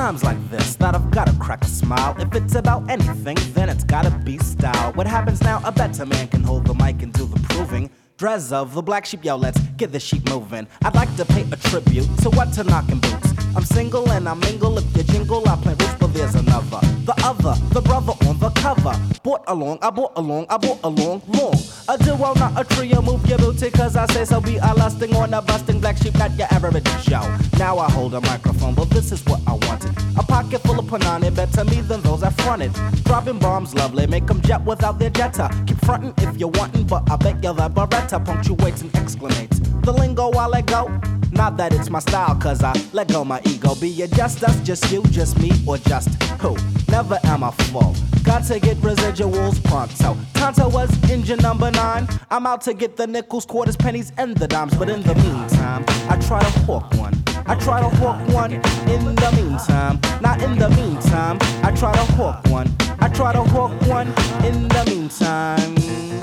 times like this that I've gotta crack a smile. If it's about anything, then it's gotta be style. What happens now? A better man can hold the mic and do the proving. Dress of the black sheep, yo, let's get the sheep moving. I'd like to pay a tribute to what to knockin' boots. I'm single and I mingle. If you jingle, I plant roots, but there's another. The other, the brother on the cover. Brought along, I brought along, long. A duo, not a trio, move your booty, cause I say so. We are lusting on a busting black sheep, not your average Joe. Now I hold a microphone, but this is what I wanted. A pocket full of panani, better me than those I fronted. Dropping bombs, lovely, make them jet without their jetta. Keep frontin' if you wantin', but I bet you that Beretta punctuates and exclamates. The lingo I let go. Not that it's my style, cause I let go my ego. Be it just us, just you, just me, or just who? Never am I full. Got to get residuals pronto. Tonto was engine number 9. I'm out to get the nickels, quarters, pennies, and the dimes. But in the meantime, I try to hawk one. I try to hawk one in the meantime. Not in the meantime, I try to hawk one. I try to hawk one in the meantime.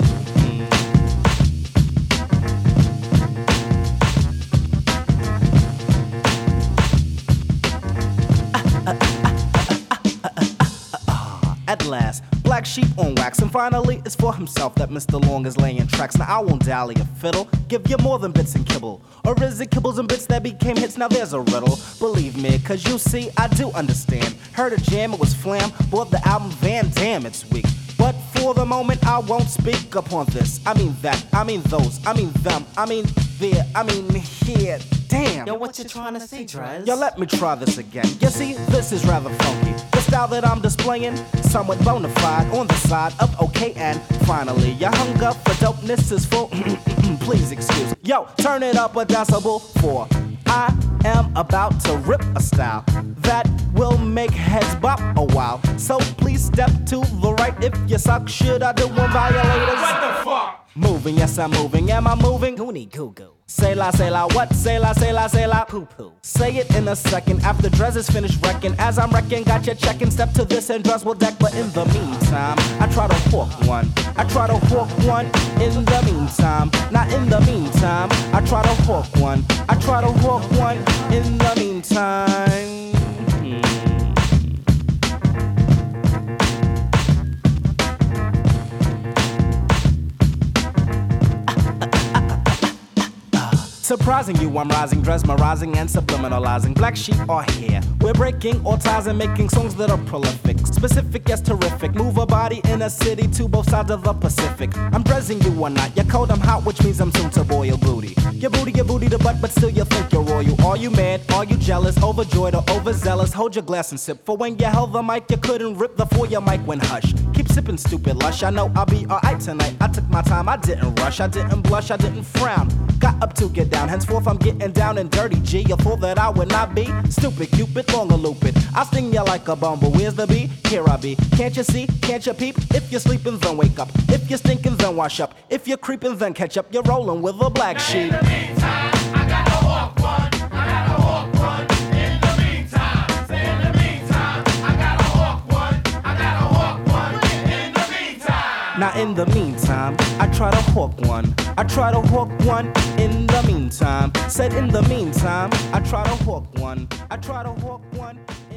At last, black sheep on wax, and finally it's for himself that Mr. Long is laying tracks. Now I won't dally a fiddle, give you more than bits and kibble. Or is it kibbles and bits that became hits? Now there's a riddle. Believe me, cause you see, I do understand. Heard a jam, it was flam, bought the album Van Dam, it's weak. But for the moment I won't speak upon this. I mean that, I mean those, I mean them, I mean there, I mean here. Damn. Yo, what you trying to say, Drez? Yo, let me try this again. You see, this is rather funky. The style that I'm displaying, somewhat bona fide on the side of okay. And finally, your hunger for dopeness is full. Please excuse. Yo, turn it up a decibel for I am about to rip a style that will make heads bop a while. So please step to the right if you suck. Should I do one violators? What the fuck? Moving, yes I'm moving. Am I moving? Goonie goo goo. Say la, what? Say la, Poo poo. say it in a second after Drez is finished wrecking. As I'm wrecking, got you checking. Step to this and Drez will deck. But in the meantime, I try to hawk one. I try to hawk one in the meantime. Not in the meantime, I try to hawk one. I try to hawk one in the meantime. Surprising you, I'm rising, mesmerizing and subliminalizing. Black sheep are here. We're breaking all ties and making songs that are prolific. Specific, yes, terrific. Move a body in a city to both sides of the Pacific. I'm dressing you one night. You're cold, I'm hot, which means I'm soon to boil your booty. Your booty the butt, but still you think you're royal. Are you mad? Are you jealous? Overjoyed or overzealous? Hold your glass and sip. For when you held the mic, you couldn't rip the for your mic went hush. Keep sipping, stupid lush. I know I'll be alright tonight. I took my time, I didn't rush, I didn't blush, I didn't frown. Got up to get down. Henceforth I'm getting down and dirty, G. You thought that I would not be stupid, Cupid, longer loop it. I sting you like a bumble. Where's the bee? Here I be. Can't you see? Can't you peep? If you're sleeping, then wake up. If you're stinking, then wash up. If you're creeping, then catch up. You're rolling with a black sheep. In the meantime, I gotta hawk one. I gotta hawk one. In the meantime, say in the meantime, I gotta hawk one. I gotta hawk one. In the meantime. Now in the meantime, I try to hawk one. I try to hawk one in the meantime. Said in the meantime, I try to hawk one. I try to hawk one.